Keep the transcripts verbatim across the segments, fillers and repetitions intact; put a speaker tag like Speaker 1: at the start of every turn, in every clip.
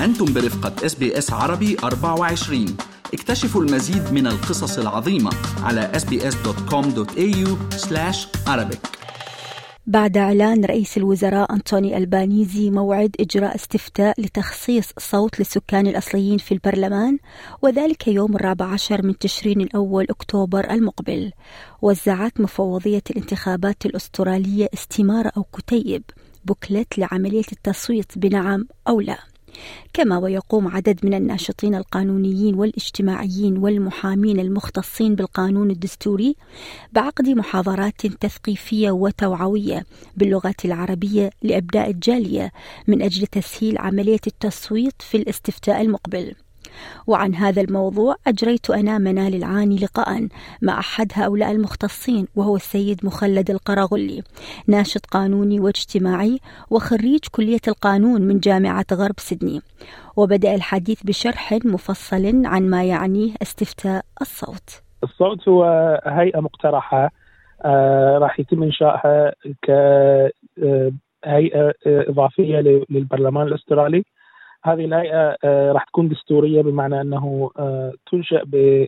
Speaker 1: أنتم برفقة إس بي إس عربي أربعة وعشرين. اكتشفوا المزيد من القصص العظيمة على إس بي إس دوت كوم دوت إيه يو سلاش عربيك.
Speaker 2: بعد إعلان رئيس الوزراء أنطوني ألبانيزي موعد إجراء استفتاء لتخصيص صوت للسكان الأصليين في البرلمان، وذلك يوم الرابع عشر من تشرين الأول أكتوبر المقبل، وزعت مفوضية الانتخابات الأسترالية استمارة أو كتيب بوكلت لعملية التصويت بنعم أو لا. كما ويقوم عدد من الناشطين القانونيين والاجتماعيين والمحامين المختصين بالقانون الدستوري بعقد محاضرات تثقيفية وتوعوية باللغة العربية لأبناء الجالية من أجل تسهيل عملية التصويت في الاستفتاء المقبل. وعن هذا الموضوع أجريت أنا منال العاني لقاء مع أحد هؤلاء المختصين، وهو السيد مخلد القراغلي، ناشط قانوني واجتماعي وخريج كلية القانون من جامعة غرب سيدني، وبدأ الحديث بشرح مفصل عن ما يعنيه استفتاء الصوت.
Speaker 3: الصوت هو هيئة مقترحة آه راح يتم إنشائها كهيئة إضافية للبرلمان الأسترالي. هذه الهيئة آه راح تكون دستورية، بمعنى أنه آه تنشأ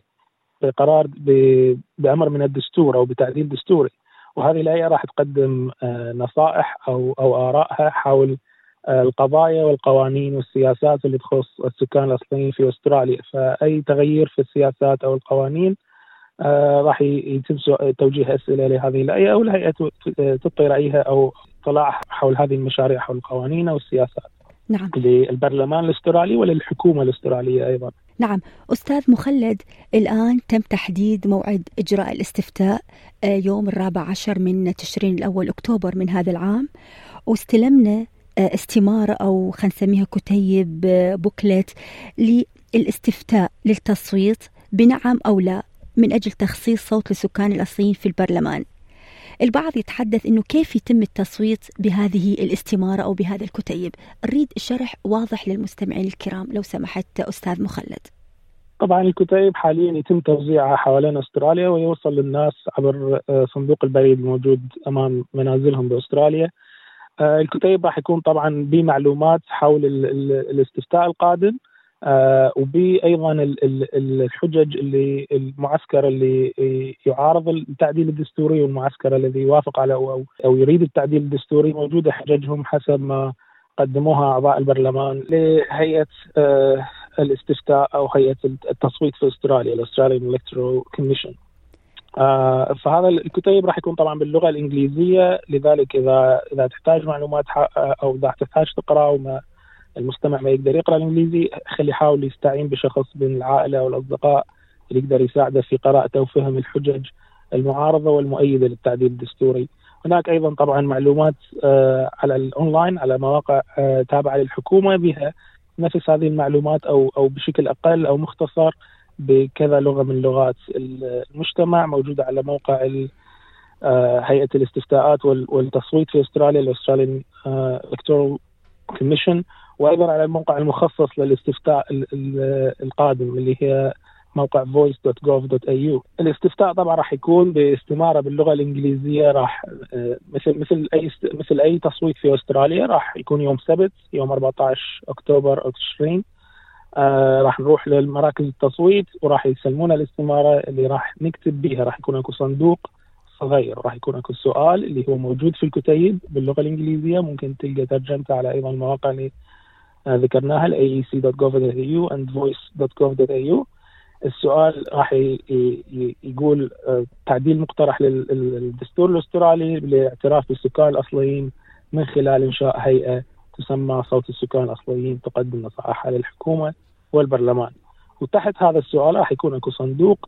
Speaker 3: بقرار بأمر من الدستور أو بتعديل دستوري، وهذه الهيئة راح تقدم آه نصائح أو أو آرائها حول آه القضايا والقوانين والسياسات اللي تخص السكان الأصليين في أستراليا. فأي تغيير في السياسات أو القوانين آه راح يتم توجيه أسئلة لهذه الهيئة، أو الهيئة تعطي رأيها أو اطلاع حول هذه المشاريع حول القوانين أو السياسات.
Speaker 2: نعم.
Speaker 3: للبرلمان الأسترالي وللحكومة الأسترالية أيضا.
Speaker 2: نعم. أستاذ مخلد، الآن تم تحديد موعد إجراء الاستفتاء يوم الرابع عشر من تشرين الأول أكتوبر من هذا العام، واستلمنا استمارة أو خلينا نسميها كتيب بوكلت للاستفتاء للتصويت بنعم أو لا من أجل تخصيص صوت للسكان الأصليين في البرلمان. البعض يتحدث إنه كيف يتم التصويت بهذه الاستمارة أو بهذا الكتيب. أريد شرح واضح للمستمعين الكرام لو سمحت أستاذ مخلد.
Speaker 3: طبعا الكتيب حاليا يتم توزيعها حوالين أستراليا ويوصل للناس عبر صندوق البريد الموجود أمام منازلهم بأستراليا. الكتيب راح يكون طبعا بمعلومات حول الاستفتاء القادم، آه وبأيضا الحجج اللي المعسكر اللي يعارض التعديل الدستوري والمعسكر الذي يوافق على أو, أو يريد التعديل الدستوري، موجودة حججهم حسب ما قدموها أعضاء البرلمان لهيئة آه الاستفتاء أو هيئة التصويت في أستراليا، الأستراليان إلكتورال كوميشن. آه فهذا الكتيب راح يكون طبعا باللغة الإنجليزية، لذلك إذا إذا تحتاج معلومات أو إذا تحتاج تقرأ وما المستمع ما يقدر يقرأ الإنجليزي، خلي يحاول يستعين بشخص من العائلة والأصدقاء اللي يقدر يساعده في قراءته وفهم الحجج المعارضة والمؤيدة للتعديل الدستوري. هناك أيضا طبعا معلومات آه على الأونلاين على مواقع آه تابعة للحكومة بها نفس هذه المعلومات أو أو بشكل أقل أو مختصر بكذا لغة من لغات المجتمع، موجودة على موقع آه هيئة الاستفتاءات والتصويت في أستراليا، الأستراليان إلكتورال كوميشن، وأيضا على الموقع المخصص للاستفتاء القادم اللي هي موقع voice dot gov dot a u. الاستفتاء طبعا راح يكون باستمارة باللغة الإنجليزية، راح مثل مثل أي مثل أي تصويت في أستراليا، راح يكون يوم سبت يوم أربعة عشر أكتوبر أو تشرين. آه راح نروح للمراكز التصويت وراح يسلمونا الاستمارة اللي راح نكتب بها. راح يكون اكو صندوق صغير، راح يكون اكو السؤال اللي هو موجود في الكتيب باللغة الإنجليزية، ممكن تلقى ترجمته على أيضا المواقع اللي ذكرناها ال إيه إي سي dot gov dot a u and voice dot gov dot a u. السؤال راح يقول تعديل مقترح للدستور الأسترالي بالاعتراف بالسكان الأصليين من خلال إنشاء هيئة تسمى صوت السكان الأصليين تقدم نصائحها للحكومة والبرلمان. وتحت هذا السؤال راح يكون اكو صندوق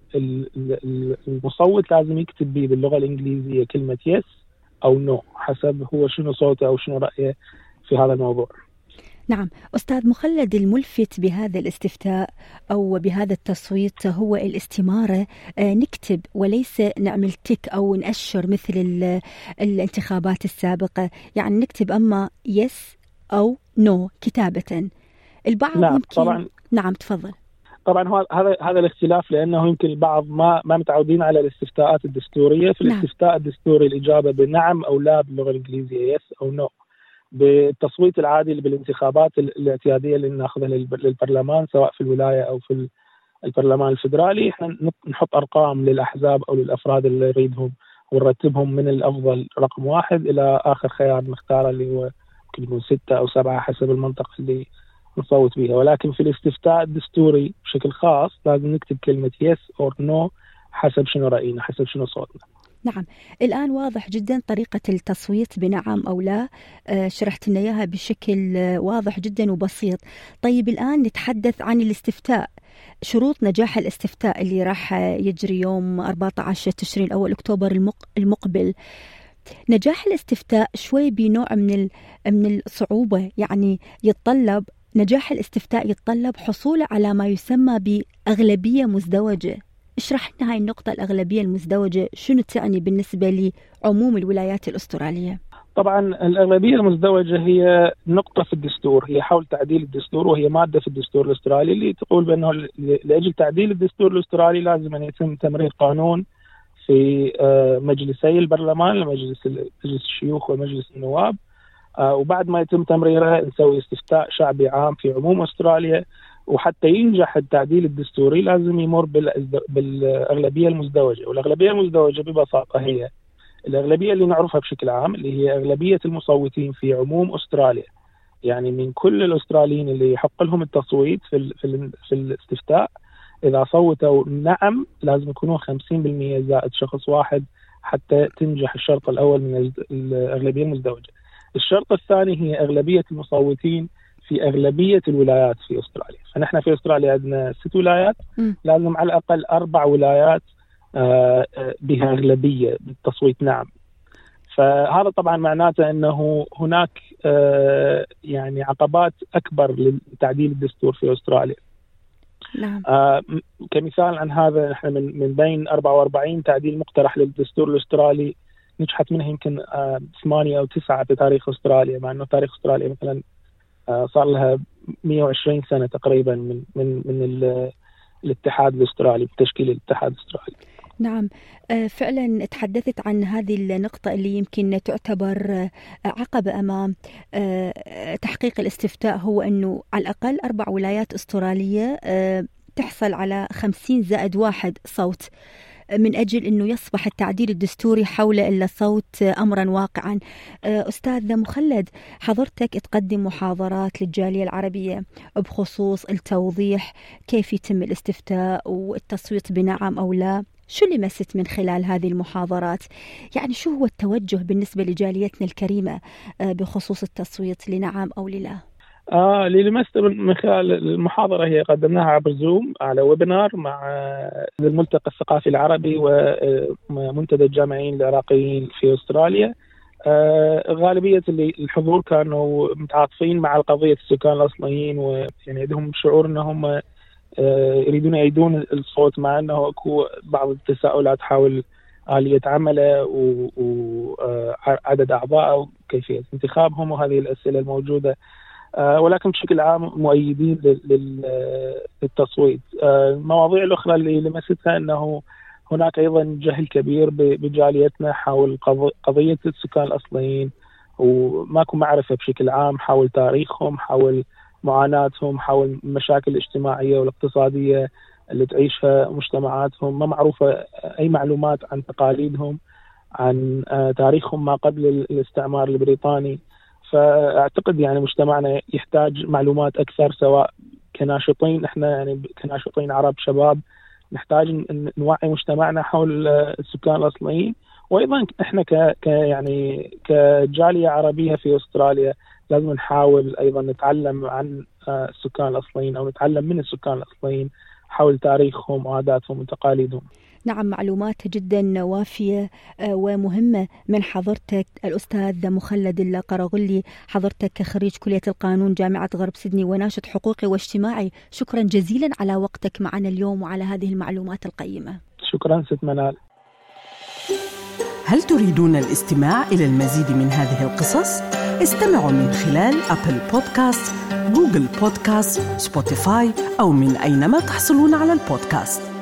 Speaker 3: المصوت لازم يكتب به باللغة الإنجليزية كلمة يس أو نو حسب هو شنو صوته أو شنو رأيه في هذا الموضوع.
Speaker 2: نعم. أستاذ مخلد، الملفت بهذا الاستفتاء أو بهذا التصويت هو الاستمارة، نكتب وليس نعمل تك أو نأشر مثل الانتخابات السابقة، يعني نكتب أما يس أو نو كتابة. البعض
Speaker 3: نعم
Speaker 2: يمكن
Speaker 3: طبعا.
Speaker 2: نعم تفضل.
Speaker 3: طبعا هذا هذا الاختلاف لأنه يمكن البعض ما ما متعودين على الاستفتاءات الدستورية. في
Speaker 2: نعم.
Speaker 3: الاستفتاء الدستوري الإجابة بنعم أو لا باللغة الإنجليزية يس أو نو، بالتصويت العادي بالانتخابات الاعتيادية اللي ناخذها للبرلمان سواء في الولاية أو في البرلمان الفدرالي، احنا نحط أرقام للأحزاب أو للأفراد اللي نريدهم ونرتبهم من الأفضل رقم واحد إلى آخر خيار نختاره اللي هو ممكن يكون ستة أو سبعة حسب المنطقة اللي نصوت بها. ولكن في الاستفتاء الدستوري بشكل خاص لازم نكتب كلمة yes or no حسب شنو رأينا، حسب شنو صوتنا.
Speaker 2: نعم، الآن واضح جدا طريقة التصويت بنعم أو لا، آه شرحت لنا إياها بشكل آه واضح جدا وبسيط. طيب الآن نتحدث عن الاستفتاء، شروط نجاح الاستفتاء اللي راح يجري يوم أربعة عشر تشرين أول أكتوبر المقبل. نجاح الاستفتاء شوي بنوع من من الصعوبة، يعني يتطلب نجاح الاستفتاء يتطلب حصوله على ما يسمى بأغلبية مزدوجة. اشرح لنا هاي النقطة، الأغلبية المزدوجة شنو تعني بالنسبة لعموم الولايات الأسترالية؟
Speaker 3: طبعا الأغلبية المزدوجة هي نقطة في الدستور، هي حول تعديل الدستور، وهي مادة في الدستور الأسترالي اللي تقول بأنه لأجل تعديل الدستور الأسترالي لازم أن يتم تمرير قانون في مجلسي البرلمان، مجلس مجلس الشيوخ ومجلس النواب، وبعد ما يتم تمريرها نسوي استفتاء شعبي عام في عموم أستراليا. وحتى ينجح التعديل الدستوري لازم يمر بالأغلبية المزدوجة، والأغلبية المزدوجة ببساطة هي الأغلبية اللي نعرفها بشكل عام اللي هي أغلبية المصوتين في عموم أستراليا، يعني من كل الأستراليين اللي يحق لهم التصويت في في, في الاستفتاء إذا صوتوا نعم لازم يكونوا خمسين بالمئة زائد شخص واحد حتى تنجح الشرط الأول من الأغلبية المزدوجة. الشرط الثاني هي أغلبية المصوتين في أغلبية الولايات في أستراليا، فنحن في أستراليا عندنا ست ولايات، لازم على الأقل أربع ولايات بها أغلبية بالتصويت نعم. فهذا طبعا معناته أنه هناك يعني عقبات أكبر لتعديل الدستور في أستراليا.
Speaker 2: نعم.
Speaker 3: آه كمثال عن هذا نحن من, من بين أربعة وأربعين تعديل مقترح للدستور الأسترالي نجحت منها يمكن آه ثمانية أو تسعة في تاريخ أستراليا، مع أنه تاريخ أستراليا مثلا آه صار لها مئة وعشرين سنة تقريبا من من من الاتحاد الأسترالي، بتشكيل الاتحاد الأسترالي.
Speaker 2: نعم، فعلا تحدثت عن هذه النقطة اللي يمكن تعتبر عقبة أمام تحقيق الاستفتاء، هو أنه على الأقل أربع ولايات أسترالية تحصل على خمسين زائد واحد صوت من أجل أنه يصبح التعديل الدستوري حول الصوت أمرا واقعا. أستاذ مخلد، حضرتك تقدم محاضرات للجالية العربية بخصوص التوضيح كيف يتم الاستفتاء والتصويت بنعم أو لا، شو اللي لمست من خلال هذه المحاضرات؟ يعني شو هو التوجه بالنسبة لجاليتنا الكريمة بخصوص التصويت لنعم أو للا؟
Speaker 3: آه اللي لمست من خلال المحاضرة هي قدمناها عبر زوم على ويبينار مع الملتقى الثقافي العربي ومنتدى الجامعيين العراقيين في أستراليا. آه غالبية اللي الحضور كانوا متعاطفين مع قضية السكان الأصليين، ويعني عندهم شعور أنهم يريدون يعيدون الصوت، مع أنه أكو بعض التساؤلات حول آلية عمله وعدد أعضائه وكيفية انتخابهم وهذه الأسئلة الموجودة، ولكن بشكل عام مؤيدين للتصويت. المواضيع الأخرى اللي لمستها أنه هناك أيضا جهل كبير بجاليتنا حول قضية السكان الأصليين، وماكو معرفة بشكل عام حول تاريخهم، حول معاناتهم، حول المشاكل الاجتماعية والاقتصادية اللي تعيشها مجتمعاتهم، ما معروفة أي معلومات عن تقاليدهم، عن تاريخهم ما قبل الاستعمار البريطاني. فأعتقد يعني مجتمعنا يحتاج معلومات أكثر، سواء كناشطين إحنا يعني كناشطين عرب شباب نحتاج نوعي مجتمعنا حول السكان الأصليين، وأيضا إحنا ك يعني كجالية عربية في أستراليا لازم نحاول أيضا نتعلم عن السكان الأصليين أو نتعلم من السكان الأصليين حول تاريخهم وعاداتهم وتقاليدهم.
Speaker 2: نعم، معلومات جدا وافية ومهمة من حضرتك الأستاذ مخلد القرغلي، حضرتك كخريج كلية القانون جامعة غرب سيدني وناشط حقوقي واجتماعي. شكرا جزيلا على وقتك معنا اليوم وعلى هذه المعلومات القيمة.
Speaker 3: شكرا ست منال.
Speaker 4: هل تريدون الاستماع إلى المزيد من هذه القصص؟ استمعوا من خلال أبل بودكاست، جوجل بودكاست، سبوتيفاي أو من أينما تحصلون على البودكاست.